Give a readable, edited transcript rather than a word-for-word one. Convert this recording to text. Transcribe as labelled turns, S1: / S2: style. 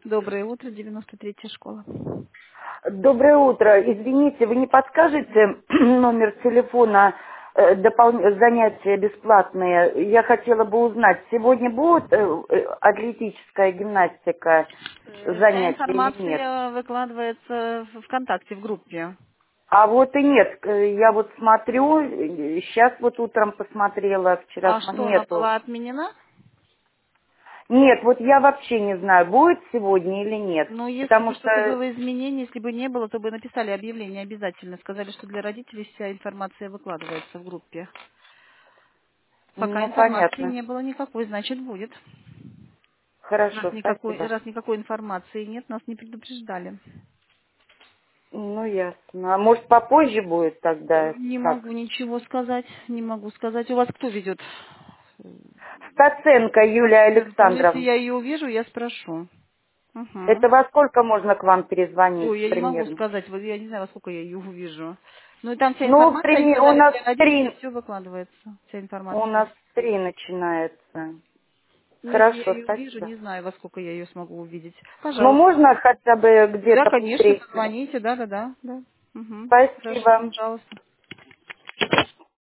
S1: Доброе утро, 93-я школа.
S2: Доброе утро. Извините, вы не подскажете номер телефона занятия бесплатные? Я хотела бы узнать, сегодня будет атлетическая гимнастика
S1: Вся
S2: занятия или нет?
S1: информация выкладывается в ВКонтакте, в группе.
S2: А вот и нет. Я вот смотрю, сейчас вот утром посмотрела, вчера
S1: А что, она
S2: нету.
S1: была отменена?
S2: Нет, вот я вообще не знаю, будет сегодня или нет.
S1: Ну, если
S2: Потому
S1: бы что-то
S2: что
S1: было изменение, если бы не было, то бы написали объявление обязательно. Сказали, что для родителей вся информация выкладывается в группе. Пока
S2: ну,
S1: информации
S2: понятно.
S1: не было никакой, значит будет.
S2: Хорошо, спасибо.
S1: Раз никакой информации нет, нас не предупреждали.
S2: Ну, ясно. А может, попозже будет тогда?
S1: Не
S2: Как?
S1: могу ничего сказать, не могу сказать. У вас кто ведет?
S2: Стаценко Юлия
S1: Ну, если
S2: Александровна.
S1: я ее увижу, я спрошу. Угу.
S2: Это во сколько можно к вам перезвонить
S1: Ой, я не могу
S2: примерно?
S1: сказать, вот я не знаю, во сколько я ее увижу. Ну и там вся
S2: Ну,
S1: информация, они
S2: примерно, у
S1: сказали,
S2: нас
S1: для родителей
S2: три,
S1: все выкладывается, вся
S2: у
S1: информация.
S2: нас три начинается.
S1: Ну, если я
S2: Хорошо,
S1: ее увижу,
S2: спасибо.
S1: не знаю, во сколько я ее смогу увидеть.
S2: Ну,
S1: Пожалуйста.
S2: можно хотя бы
S1: Да,
S2: где-то в
S1: конечно,
S2: треть?
S1: позвоните, да. Угу. Хорошо,
S2: Спасибо.
S1: пожалуйста.